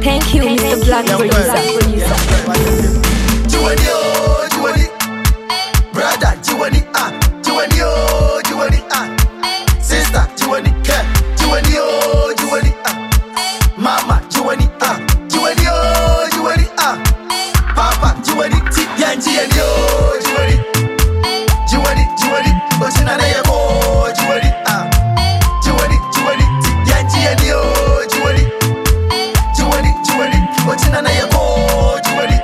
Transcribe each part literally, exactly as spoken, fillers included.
Thank you, Mister Black Producer. Juwani oh, Juwani, brother Juwani ah, Juwani oh, Juwani ah, sister Juwani yeah, Juwani oh, Juwani ah, mama Juwani ah, Juwani oh, Juwani ah, papa Juwani ti yanji yanji oh, Juwani, Juwani Juwani, osina na yebo Juwani ah, Juwani Juwani ti yanji yanji oh, Juwani, Juwani Juwani, osina na yebo Juwani.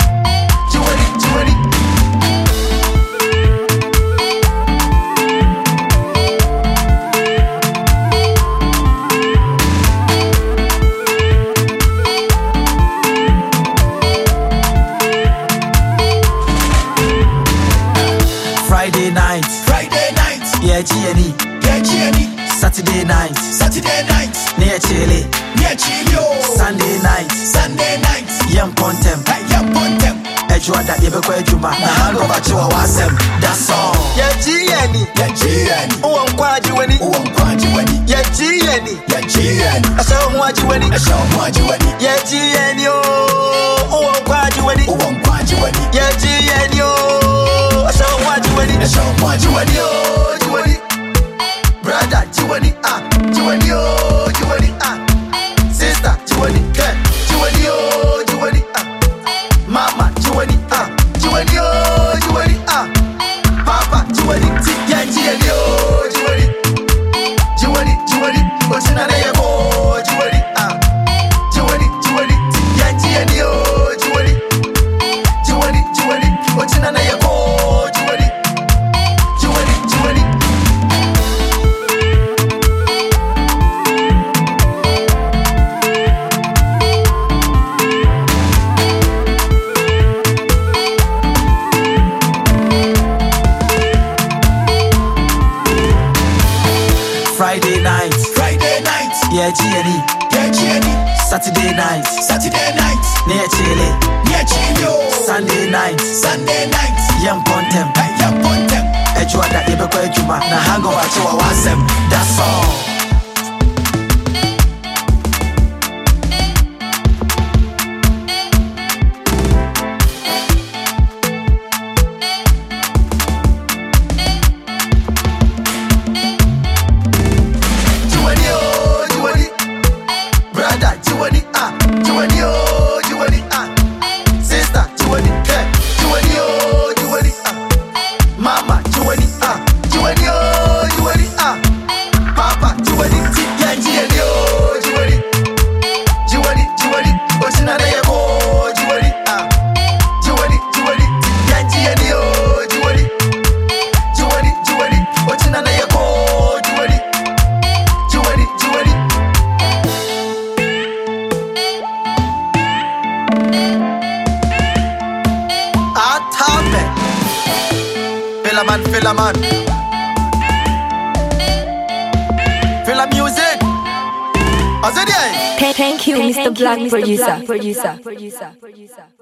Friday night, Friday night, yeah, G N E, yeah, G N E. Saturday night, Saturday night, near Chile, near Chile. Sunday night, Sunday night, Yam Pontem, hey, Yam Pontem. Ejua that you be Juma, na hangover to a wasem. That's all. Yeah, G N E, yeah, G N E. Oh, I'm quite Juwani, oh, I'm quite Juwani. Yeah, G N E, yeah, G N E. I saw one Juwani, I saw one Juwani. Yeah, G N E, oh, I'm quite Juwani, oh, I'm quite Juwani. Yeah, G N E, oh, I saw one Juwani, I saw one Juwani, oh, Juwani. Brother Juwani ah, Juwani oh, Juwani ah, sister Juwani yeah, Juwani oh, Juwani ah, mama Juwani ah, Juwani oh, Juwani ah, papa Juwani ti yanji yanji oh, Juwani, Juwani Juwani, osina na yebo Juwani ah, Juwani Juwani ti yanji yanji oh, Juwani, Juwani Juwani, osina na yebo Juwani, Juwani Juwani. Friday night, Friday night, yeah, G N E, yeah, G N E. Saturday night, Saturday night, near Chile, near Chile. Sunday night, Sunday night, Yam Pontem, hey, Yam Pontem. Ejua that you be Juma, na hangover to a wasem. That's all. Juwani oh, Juwani, brother Juwani ah, Juwani oh, Juwani ah, sister Juwani yeah, Juwani oh, Juwani ah, mama Juwani ah, Juwani oh, Juwani ah, papa Juwani ti yanji yanji oh, Juwani, Juwani Juwani, osina na yebo Juwani ah, Juwani Juwani ti yanji yanji oh, Juwani, Juwani Juwani, osina na yebo Juwani, Juwani Juwani. Atame, Philaman, Philaman, Phila music. Azadi. Thank you, Mister Black Producer. Producer. Producer. Producer.